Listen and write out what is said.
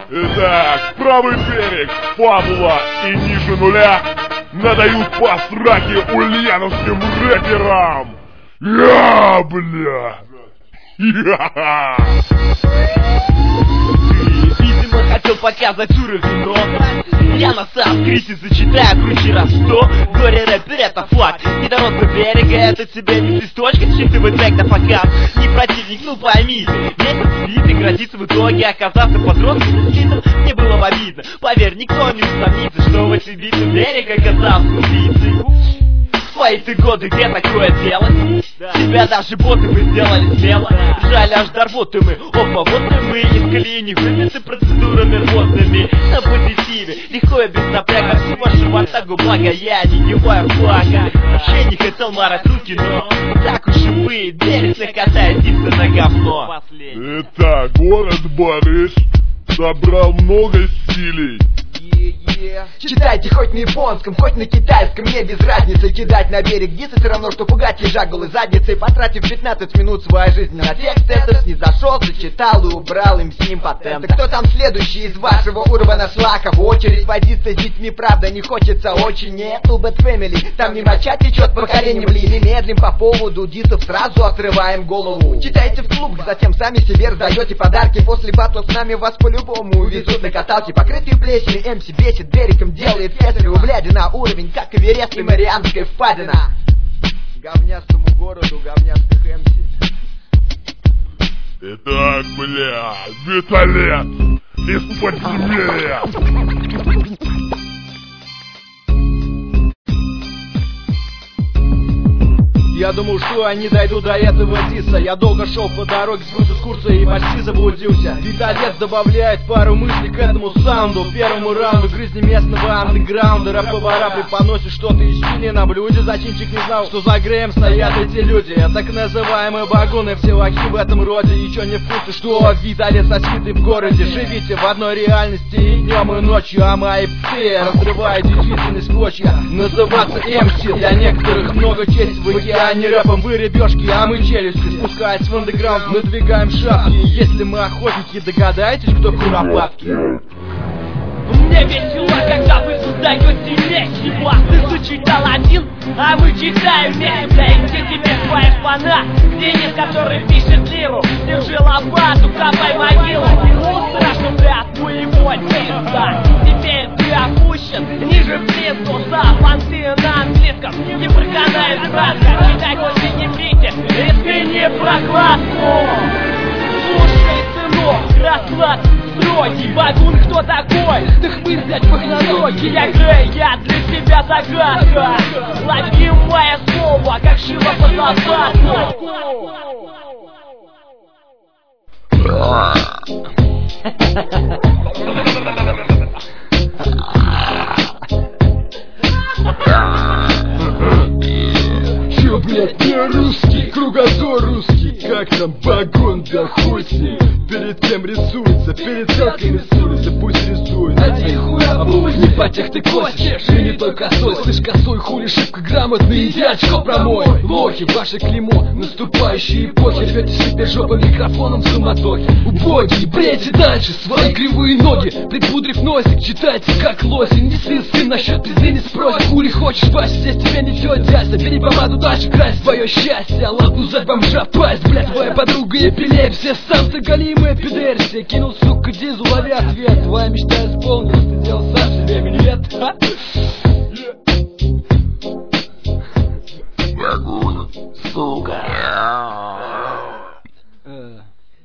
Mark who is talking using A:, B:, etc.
A: Итак, правый берег, Павла и ниже нуля надают по сраке ульяновским рэперам. Я, бля.
B: Видимо, хотел показать уровень, но я насал кризис, зачитаю круче раз 100. Горе рэпер это факт, недородный берега, это тебе не листочка, считывай трек на показ. Не противник, ну пойми, месяц битый грозится в итоге оказаться подростком слитым. Мне было обидно, поверь, никто не усомнится, что в этой битве берег оказался убийцей. Свои-то годы, где такое делать? Себя даже боты бы сделали смело. Жаль, аж до рвоты мы, опа, вот и мы из колеи не выбиты процедурами рвотными. На позитиве, легко и без напряга. Всю вашу ватагу, благо я не героя флага. Вообще не хотел марать руки, но так уж и быть, берег накатает диско на говно.
A: Итак, город Борис собрал много стилей.
C: Читайте хоть на японском, хоть на китайском, мне без разницы. Кидать на берег дисы все равно, что пугать ежа голой задницей. Потратив 15 минут своей жизни на текст этот, не зашел, зачитал и убрал им с ним патент. Кто там следующий из вашего урбана шлака? В очередь водиться с детьми, правда, не хочется очень. Нет, Bad Family, там не моча течет поколение, блин. И медлим по поводу дисов, сразу отрываем голову. Читайте в клубах, затем сами себе раздаете подарки. После батла с нами вас по-любому увезут на каталке. Покрытые плечами, МС бесит, берегом делает кесарево, бляди на уровень, как Эверест и Марианская впадина. Говнястому городу, говнястых МС.
A: Итак, бля, Виталет из подземелья.
D: Я думал, что они дойдут до этого диса. Я долго шел по дороге, сбился с курса и почти заблудился. Виталет добавляет пару мыслей к этому саунду. Первому раунду грызни местного андеграунда. Рэп-повара преподносит что-то из чили на блюде. Зачинчик не знал, что за Грэем стоят эти люди. Так называемые багуны, все лохи в этом роде. Еще не в курсе, что Виталет сосвитый в городе. Живите в одной реальности и днем, и ночью. А мои псы разрывают действительность в клочья. Называться МС для некоторых много честь в океане. Не рэпом вы ребёшки, а мы челюсти. Спускаясь в андеграунд, надвигаем шапки. Если мы охотники, догадаетесь, кто куропатки?
B: Мне весело, когда вы создаете месиво. Ты зачитал один, а мы читаем вместе. Дайте тебе своя шпана, денег, который пишет лиру. Держи лопату, копай могилу. Страшно ты от моего теста. Теперь ты опущен ниже плинтуса. Понты на английском не проканает краска. Читай хоть и не брите, не прокладку. Слушай, сынок, расклад строгий. Багун кто такой? Ты хмырь, блядь, похноногий. Я Грей, я для тебя загадка. Лови мое слово, как шило под лопатку.
D: Чё, блядь, не русский, кругозор русский. Как там багун, да хуй с ним. Перед кем рисуется, перед селкой рисуется, пусть рисует. А ты хуя обувь, не потех ты косишь. И не только косой, слышь, косой, хули, шибко грамотный, иди очко промой. Лохи, ваше клеймо, наступающей эпохи. Рвете себе жопы микрофоном в суматохе. Убогие, брейте дальше свои кривые ноги. Припудрив носик, читайте как лоси. Не сын насчет пизды не спросит. Хули хочешь, Вася, здесь тебя не тетя Ася. Бери помаду, дальше крась свое счастье. Лапу за бомжа пасть, блядь, твоя подруга эпилепсия. Сам ты голимая пидерсия. Кинул, сука, дизу, лови ответ. Твоя мечта исполнилась, ты делал сам себе минет.
B: Сука.